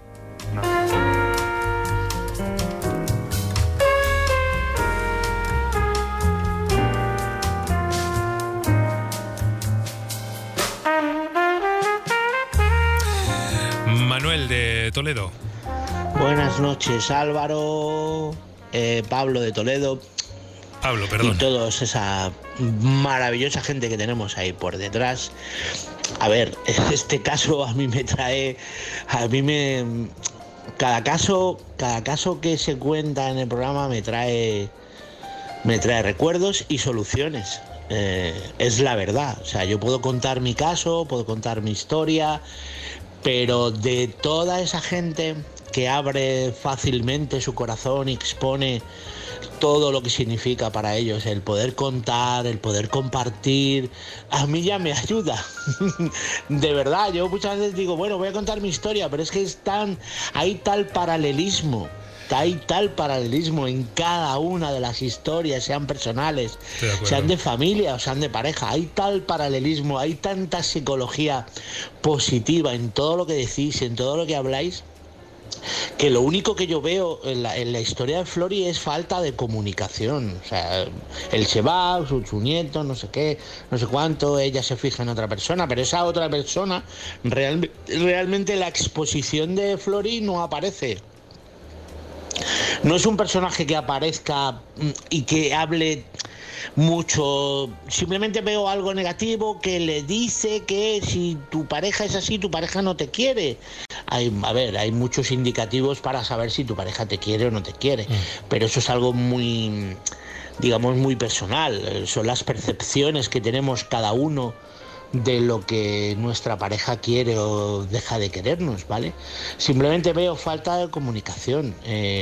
Manuel de Toledo. Buenas noches, Álvaro, Pablo de Toledo. Pablo, perdón. Y todos esa maravillosa gente que tenemos ahí por detrás. A ver, este caso a mí me trae... Cada caso que se cuenta en el programa me trae recuerdos y soluciones. Es la verdad. O sea, yo puedo contar mi caso, puedo contar mi historia, pero de toda esa gente que abre fácilmente su corazón y expone todo lo que significa para ellos el poder contar, el poder compartir, a mí ya me ayuda. De verdad, yo muchas veces digo, bueno, voy a contar mi historia, pero es que hay tal paralelismo en cada una de las historias, sean personales, sean de familia o sean de pareja. Hay tal paralelismo, hay tanta psicología positiva en todo lo que decís, en todo lo que habláis, que lo único que yo veo en la historia de Flori es falta de comunicación. O sea, él se va, su nieto, no sé qué, no sé cuánto, ella se fija en otra persona, pero esa otra persona, realmente la exposición de Flori no aparece. No es un personaje que aparezca y que hable mucho, simplemente veo algo negativo que le dice que si tu pareja es así, tu pareja no te quiere. Hay muchos indicativos para saber si tu pareja te quiere o no te quiere, pero eso es algo muy, digamos, muy personal. Son las percepciones que tenemos cada uno de lo que nuestra pareja quiere o deja de querernos, ¿vale? Simplemente veo falta de comunicación.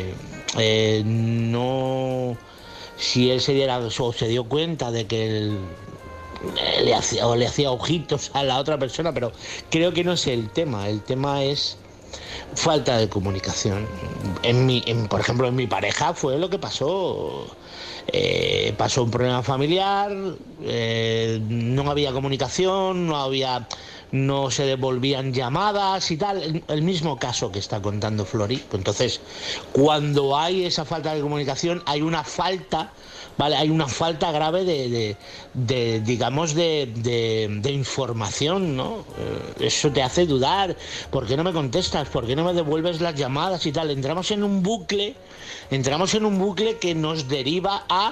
No, si él se dio cuenta de que le hacía ojitos a la otra persona, pero creo que no es el tema. El tema es falta de comunicación. Por ejemplo, en mi pareja fue lo que pasó. Pasó un problema familiar, no había comunicación, no se devolvían llamadas y tal, el mismo caso que está contando Flori. Entonces, cuando hay esa falta de comunicación, hay una falta, ¿vale? Hay una falta grave de información, ¿no? Eso te hace dudar. ¿Por qué no me contestas? ¿Por qué no me devuelves las llamadas y tal? Entramos en un bucle que nos deriva a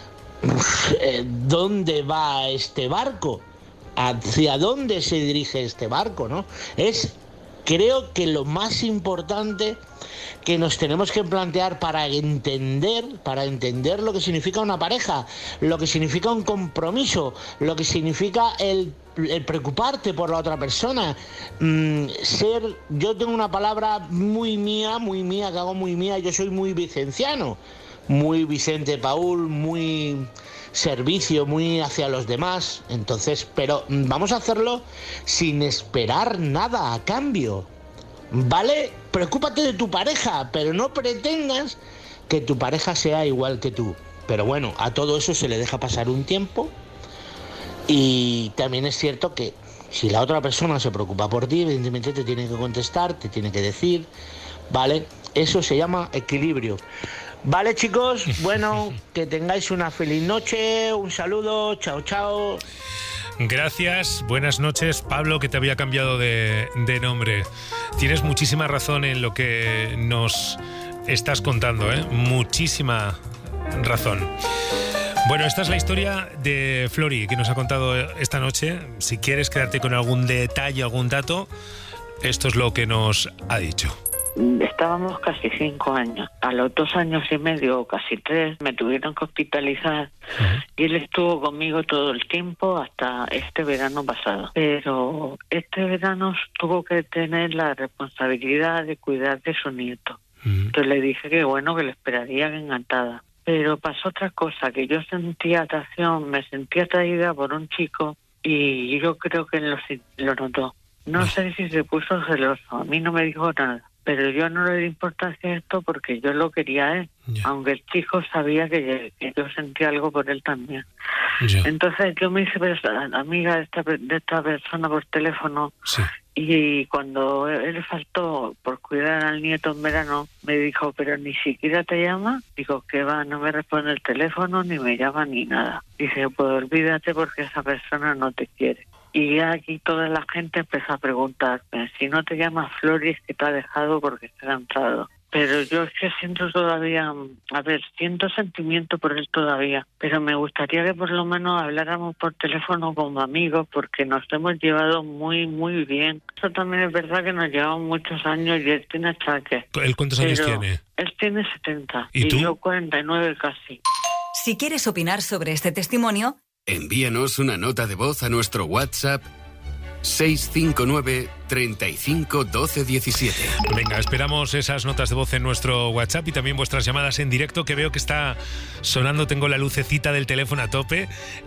¿dónde va este barco? ¿Hacia dónde se dirige este barco, no? Creo que lo más importante que nos tenemos que plantear para entender lo que significa una pareja, lo que significa un compromiso, lo que significa el preocuparte por la otra persona, yo tengo una palabra muy mía, que hago muy mía, yo soy muy vicenciano, muy Vicente Paul, muy servicio, muy hacia los demás. Entonces, pero vamos a hacerlo sin esperar nada a cambio, ¿vale? Preocúpate de tu pareja, pero no pretendas que tu pareja sea igual que tú. Pero bueno, a todo eso se le deja pasar un tiempo. Y también es cierto que si la otra persona se preocupa por ti, evidentemente te tiene que contestar, te tiene que decir, ¿vale? Eso se llama equilibrio. Vale, chicos, bueno, que tengáis una feliz noche, un saludo, chao, chao. Gracias, buenas noches. Pablo, que te había cambiado de nombre. Tienes muchísima razón en lo que nos estás contando, ¿eh? Muchísima razón. Bueno, esta es la historia de Flori que nos ha contado esta noche. Si quieres quedarte con algún detalle, algún dato, esto es lo que nos ha dicho. Estábamos casi 5 años. A los 2 años y medio, casi 3, me tuvieron que hospitalizar y él estuvo conmigo todo el tiempo hasta este verano pasado. Pero este verano tuvo que tener la responsabilidad de cuidar de su nieto. Entonces le dije que bueno, que le esperaría encantada. Pero pasó otra cosa, que yo sentía atracción, me sentía atraída por un chico y yo creo que lo notó. No sé si se puso celoso, a mí no me dijo nada. Pero yo no le di importancia a esto porque yo lo quería a él, aunque el chico sabía que yo sentía algo por él también. Entonces yo me hice amiga de esta persona por teléfono, y cuando él faltó por cuidar al nieto en verano, me dijo, pero ni siquiera te llama. Digo, ¿qué va? No me responde el teléfono, ni me llama, ni nada. Dice, pues olvídate porque esa persona no te quiere. Y aquí toda la gente empezó a preguntarme, si no te llamas Flori es que te ha dejado porque te ha entrado. Pero yo es que siento todavía, siento sentimiento por él todavía, pero me gustaría que por lo menos habláramos por teléfono como amigos porque nos hemos llevado muy, muy bien. Eso también es verdad que nos llevamos muchos años y él tiene achaques. ¿Él cuántos años tiene? Él tiene 70 y yo 49 casi. Si quieres opinar sobre este testimonio, envíanos una nota de voz a nuestro WhatsApp 659 35 12 17. Venga, esperamos esas notas de voz en nuestro WhatsApp y también vuestras llamadas en directo, que veo que está sonando, tengo la lucecita del teléfono a tope,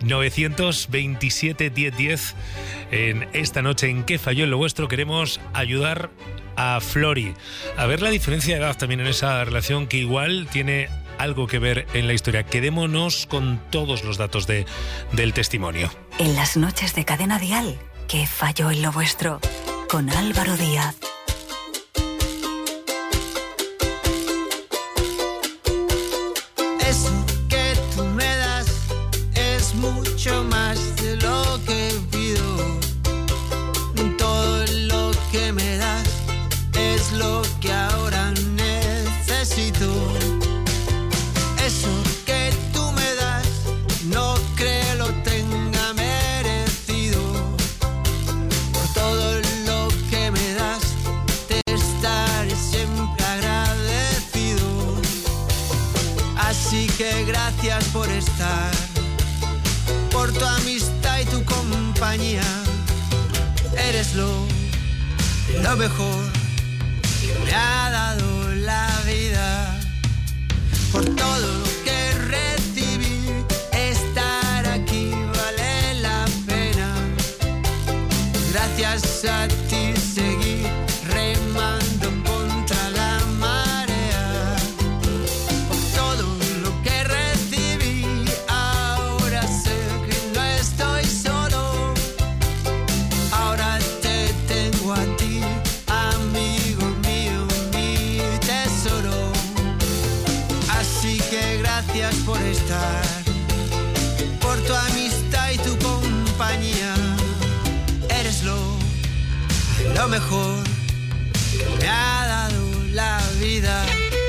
927 1010. En esta noche en ¿Qué falló en lo vuestro? Queremos ayudar a Flori a ver la diferencia de edad también en esa relación que igual tiene algo que ver en la historia. Quedémonos con todos los datos del testimonio. En las noches de Cadena Dial, ¿Qué falló en lo vuestro? Con Álvaro Díaz. Eso que tú me das es mucho más de lo que pido. Todo lo que me das es lo que ahora necesito. Eso que tú me das no Así que gracias por estar, por tu amistad y tu compañía. Eres lo mejor que me ha dado la vida. Por todo lo que recibí, estar aquí vale la pena. Gracias a ti seguí remando contra la marea. Por todo lo que recibí, ahora sé que no estoy solo. Ahora te tengo a ti, amigo mío, mi tesoro. Así que gracias por estar, por tu amistad y tu compañía. Eres lo mejor que me ha dado la vida.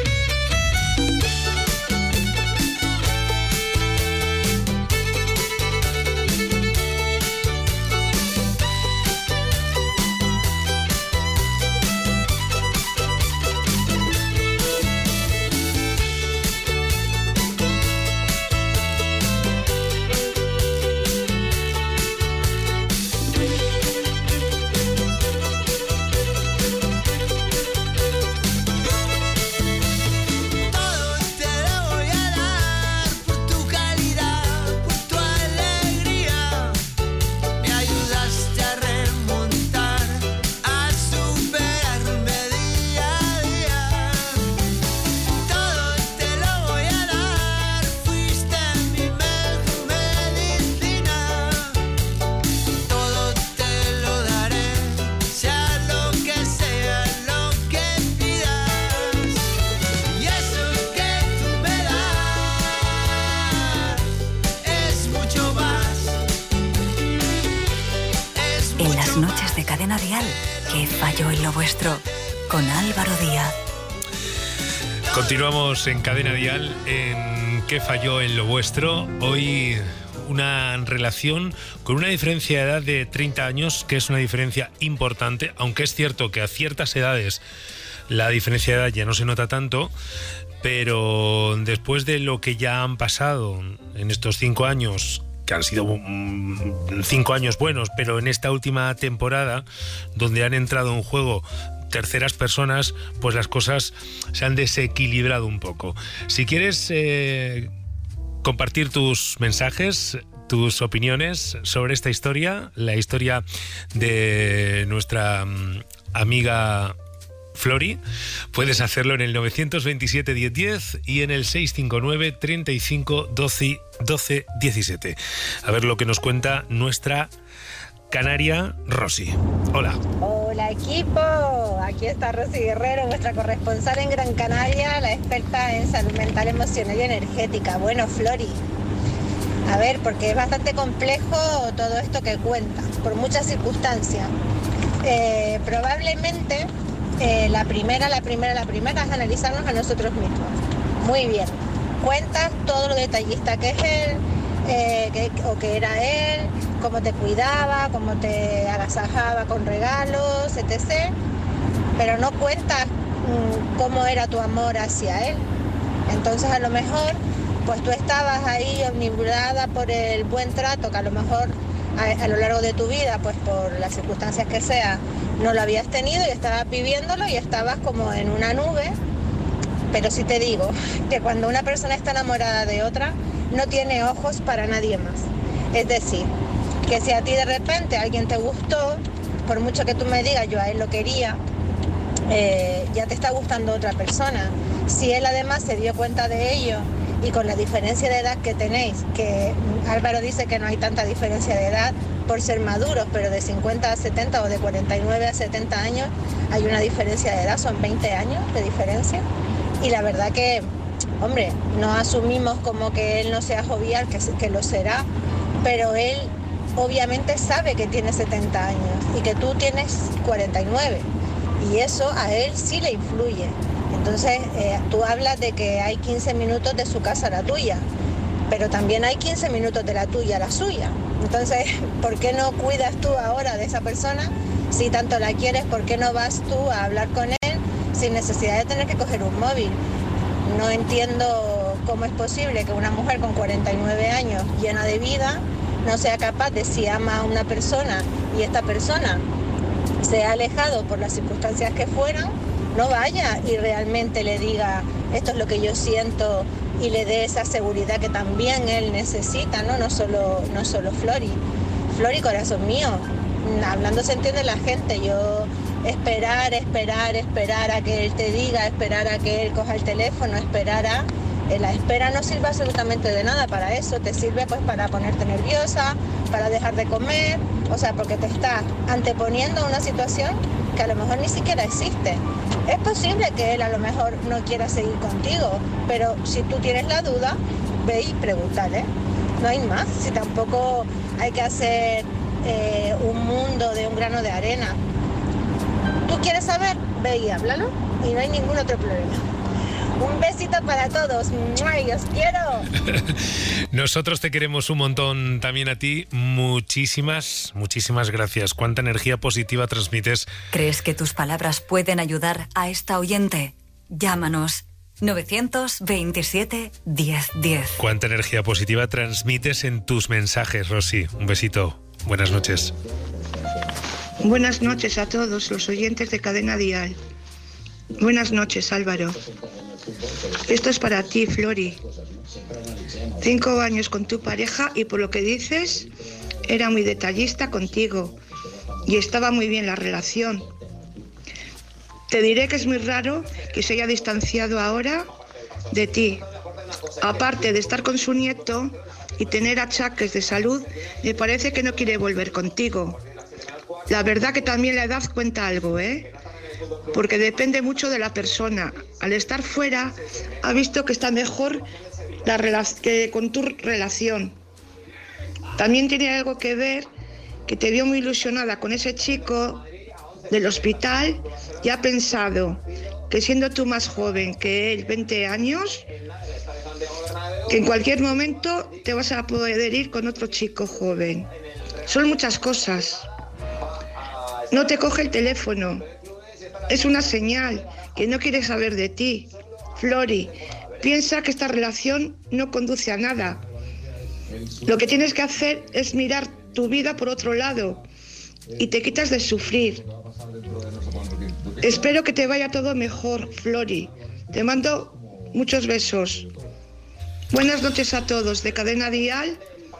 Noches de Cadena Dial, ¿qué falló en lo vuestro? Con Álvaro Díaz. Continuamos en Cadena Dial en ¿Qué falló en lo vuestro? Hoy una relación con una diferencia de edad de 30 años, que es una diferencia importante, aunque es cierto que a ciertas edades la diferencia de edad ya no se nota tanto, pero después de lo que ya han pasado en estos 5 años, que han sido 5 años buenos, pero en esta última temporada, donde han entrado en juego terceras personas, pues las cosas se han desequilibrado un poco. Si quieres compartir tus mensajes, tus opiniones sobre esta historia, la historia de nuestra amiga Flori, puedes hacerlo en el 927 1010 y en el 659 35 12 17. A ver lo que nos cuenta nuestra canaria Rosy. Hola. Hola equipo, aquí está Rosy Guerrero, nuestra corresponsal en Gran Canaria, la experta en salud mental, emocional y energética. Bueno, Flori, a ver, porque es bastante complejo todo esto que cuenta, por muchas circunstancias. Probablemente la primera es analizarnos a nosotros mismos. Muy bien, cuentas todo lo detallista que es él, que era él, cómo te cuidaba, cómo te agasajaba con regalos, etc. Pero no cuentas cómo era tu amor hacia él. Entonces a lo mejor pues tú estabas ahí omnibulada por el buen trato que a lo mejor a lo largo de tu vida, pues por las circunstancias que sea, no lo habías tenido y estabas viviéndolo y estabas como en una nube. Pero sí te digo que cuando una persona está enamorada de otra, no tiene ojos para nadie más. Es decir, que si a ti de repente alguien te gustó, por mucho que tú me digas yo a él lo quería, ya te está gustando otra persona. Si él además se dio cuenta de ello, y con la diferencia de edad que tenéis, que Álvaro dice que no hay tanta diferencia de edad por ser maduros, pero de 50 a 70 o de 49 a 70 años hay una diferencia de edad, son 20 años de diferencia. Y la verdad que, hombre, no asumimos como que él no sea jovial, que lo será, pero él obviamente sabe que tiene 70 años y que tú tienes 49, y eso a él sí le influye. Entonces, tú hablas de que hay 15 minutos de su casa a la tuya, pero también hay 15 minutos de la tuya a la suya. Entonces, ¿por qué no cuidas tú ahora de esa persona? Si tanto la quieres, ¿por qué no vas tú a hablar con él sin necesidad de tener que coger un móvil? No entiendo cómo es posible que una mujer con 49 años, llena de vida, no sea capaz de, si ama a una persona y esta persona se ha alejado por las circunstancias que fueran, no vaya y realmente le diga esto es lo que yo siento y le dé esa seguridad que también él necesita, ¿no? No solo Flori. Flori, corazón mío, hablando se entiende la gente. Yo esperar a que él te diga, esperar a que él coja el teléfono, la espera no sirve absolutamente de nada para eso. Te sirve pues para ponerte nerviosa, para dejar de comer, o sea, porque te está anteponiendo a una situación que a lo mejor ni siquiera existe. Es posible que él a lo mejor no quiera seguir contigo, pero si tú tienes la duda, ve y pregúntale. No hay más, si tampoco hay que hacer un mundo de un grano de arena. ¿Tú quieres saber? Ve y háblalo y no hay ningún otro problema. Un besito para todos. ¡Ay, os quiero! Nosotros te queremos un montón también a ti. Muchísimas gracias. ¿Cuánta energía positiva transmites? ¿Crees que tus palabras pueden ayudar a esta oyente? Llámanos 927 1010. ¿Cuánta energía positiva transmites en tus mensajes, Rosy? Un besito. Buenas noches. Buenas noches a todos los oyentes de Cadena Dial. Buenas noches, Álvaro. Esto es para ti, Flori. 5 años con tu pareja y por lo que dices, era muy detallista contigo y estaba muy bien la relación. Te diré que es muy raro que se haya distanciado ahora de ti. Aparte de estar con su nieto y tener achaques de salud, me parece que no quiere volver contigo. La verdad que también la edad cuenta algo, porque depende mucho de la persona. Al estar fuera, ha visto que está mejor que con tu relación. También tiene algo que ver que te vio muy ilusionada con ese chico del hospital y ha pensado que siendo tú más joven que él, 20 años, que en cualquier momento te vas a poder ir con otro chico joven. Son muchas cosas. No te coge el teléfono. Es una señal que no quiere saber de ti. Flori, piensa que esta relación no conduce a nada. Lo que tienes que hacer es mirar tu vida por otro lado y te quitas de sufrir. Espero que te vaya todo mejor, Flori. Te mando muchos besos. Buenas noches a todos de Cadena Dial.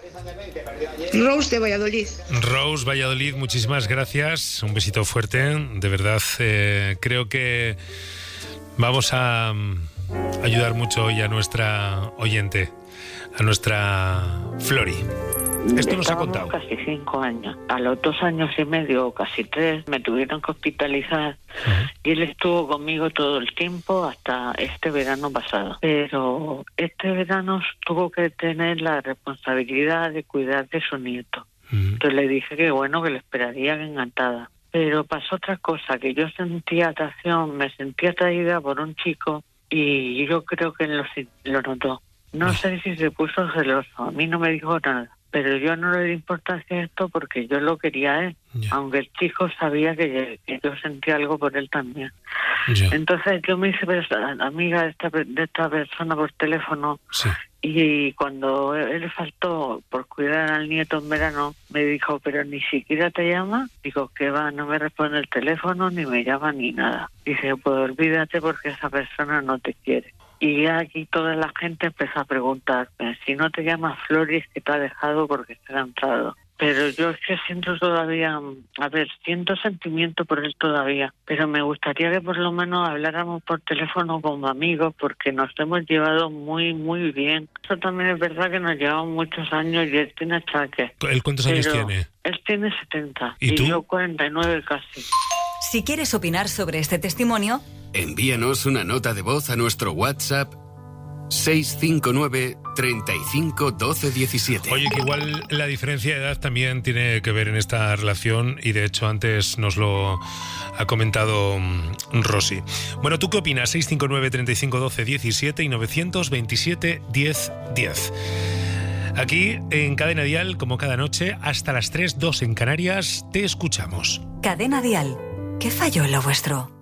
Rose de Valladolid. Rose, Valladolid, muchísimas gracias. Un besito fuerte. De verdad, creo que vamos a ayudar mucho hoy a nuestra oyente, a nuestra Flori. Esto nos ha contado. Casi 5 años. A los 2 años y medio, casi 3, me tuvieron que hospitalizar y él estuvo conmigo todo el tiempo hasta este verano pasado. Pero este verano tuvo que tener la responsabilidad de cuidar de su nieto. Entonces le dije que bueno, que le esperaría, que encantada. Pero pasó otra cosa, que yo sentía atracción, me sentía atraída por un chico y yo creo que él lo notó. No sé si se puso celoso, a mí no me dijo nada. Pero yo no le di importancia a esto porque yo lo quería a él, aunque el chico sabía que yo sentía algo por él también. Entonces yo me hice amiga de esta persona por teléfono y cuando él faltó por cuidar al nieto en verano, me dijo, pero ni siquiera te llama. Digo, ¿qué va? No me responde el teléfono, ni me llama, ni nada. Dice, pues olvídate porque esa persona no te quiere. Y aquí toda la gente empezó a preguntarme, si no te llamas Flori es que te ha dejado porque está cansado. Pero yo es que siento todavía, siento sentimiento por él todavía, pero me gustaría que por lo menos habláramos por teléfono como amigos porque nos hemos llevado muy, muy bien. Eso también es verdad que nos llevamos muchos años y él tiene achaques. ¿Él cuántos años tiene? Él tiene 70 y yo 49 casi. Si quieres opinar sobre este testimonio, envíanos una nota de voz a nuestro WhatsApp 659 35 12 17. Oye, que igual la diferencia de edad también tiene que ver en esta relación y de hecho antes nos lo ha comentado Rosy. Bueno, ¿tú qué opinas? 659 35 12 17 y 927 10 10. Aquí en Cadena Dial, como cada noche, hasta las 3, 2 en Canarias, te escuchamos. Cadena Dial, ¿qué falló en lo vuestro?